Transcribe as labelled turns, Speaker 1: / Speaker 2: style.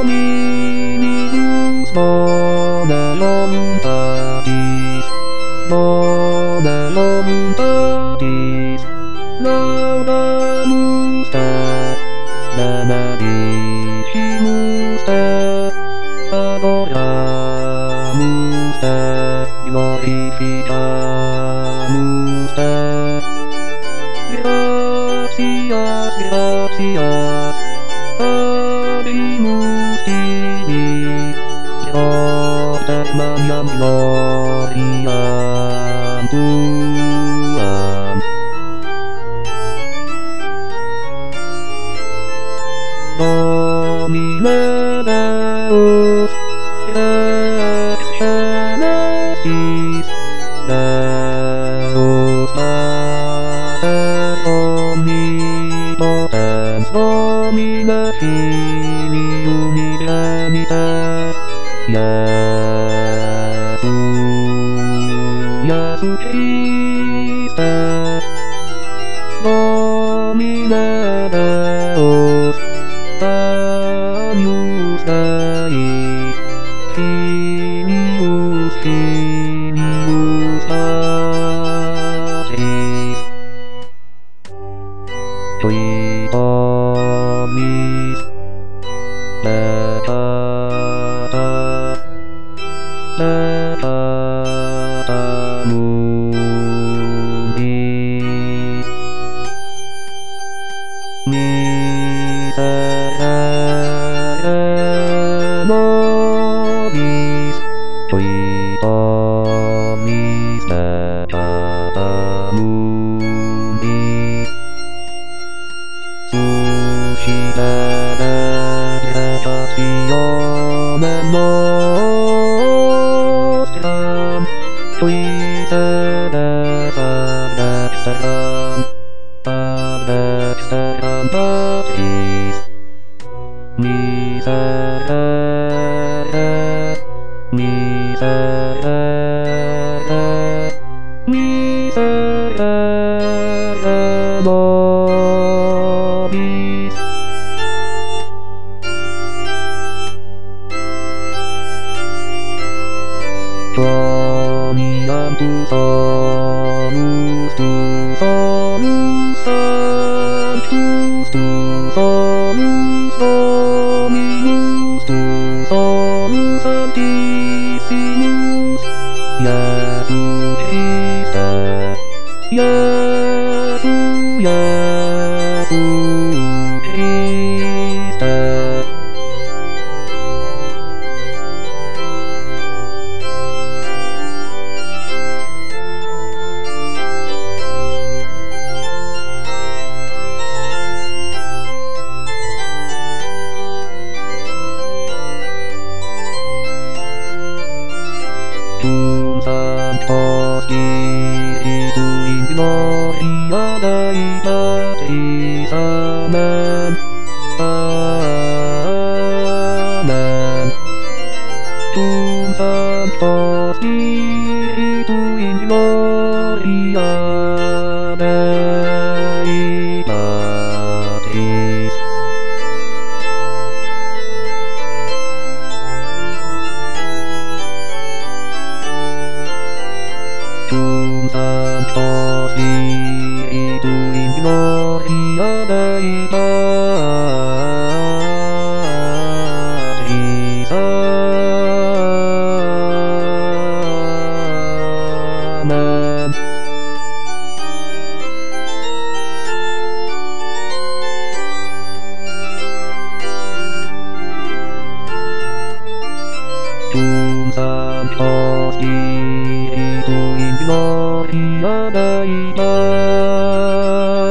Speaker 1: Dominus bona voluntatis, bona voluntatis, laudamus te, benedicimus te, adoramus te, glorificamus te. Gratias, gratias, habemus tibi, Jotem maniam gloriam tuam. Domine Deus, ex celestis, Deus Pater omnipotens, Domine Filii unigenite, Iesu Christe, Domine Deus, Agnus Dei, Filius Patris, Qui omnis peccata mundi, miserere nobis, Qui omnis peccata mundi, suscite degregationem nostram, Qui sedes ad dexteram Patris, miserere, miserere, miserere nobis. Quoniam tu solus sanctus, tu solus Dominus, tu solus sanctissimus, Iesu Christe, Iesu Christe. Cum Sancto Spiritu in gloria Dei Patris, Amen. Amen. Cum Sancto Spiritu in gloria Dei Patris. Cum Sancto Spiritu in gloria Dei Patris, Amen. Cum Sancto Spiritu in gloria Dei Patris.